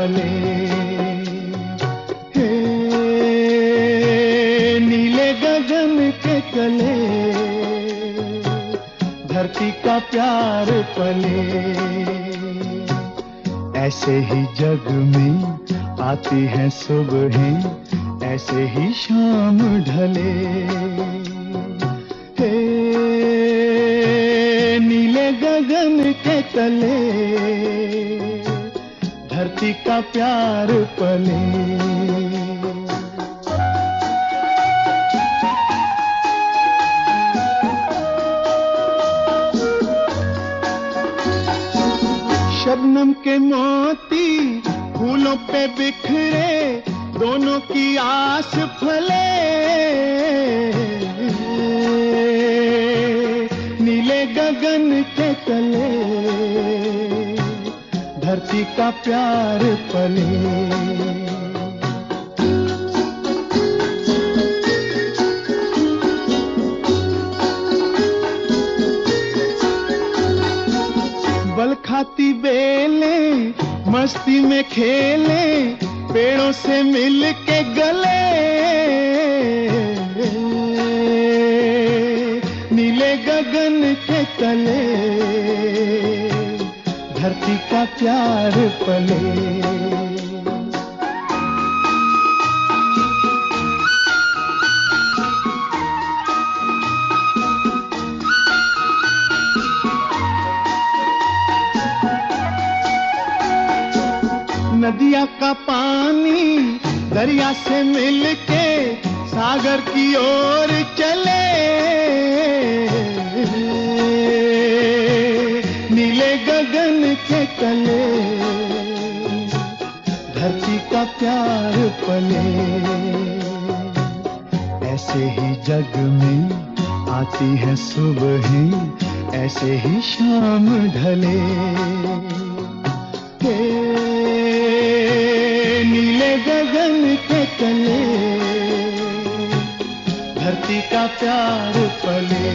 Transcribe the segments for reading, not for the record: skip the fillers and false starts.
ढले। हे नीले गगन के तले धरती का प्यार पले। ऐसे ही जग में आती हैं सुबहें, ऐसे ही शाम ढले। हे नीले गगन के तले धरती का प्यार पले। शबनम के मोती फूलों पे बिखरे, दोनों की आस फले। नीले गगन के तले धरती का प्यार पले। बल खाती बेलें मस्ती में खेले, पेड़ों से मिल के गले। नीले गगन के तले धरती का प्यार पले। नदिया का पानी दरिया से मिलके सागर की ओर चले। नीले गगन के तले धरती का प्यार पले। ऐसे ही जग में आती है सुबहें, ऐसे ही शाम ढले। नीले गगन के तले धरती का प्यार पले।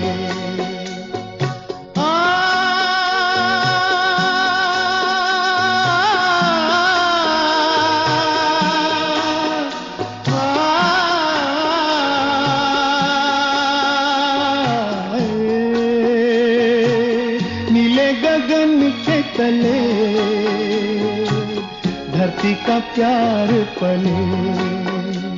नीले गगन के तले धरती का प्यार पले।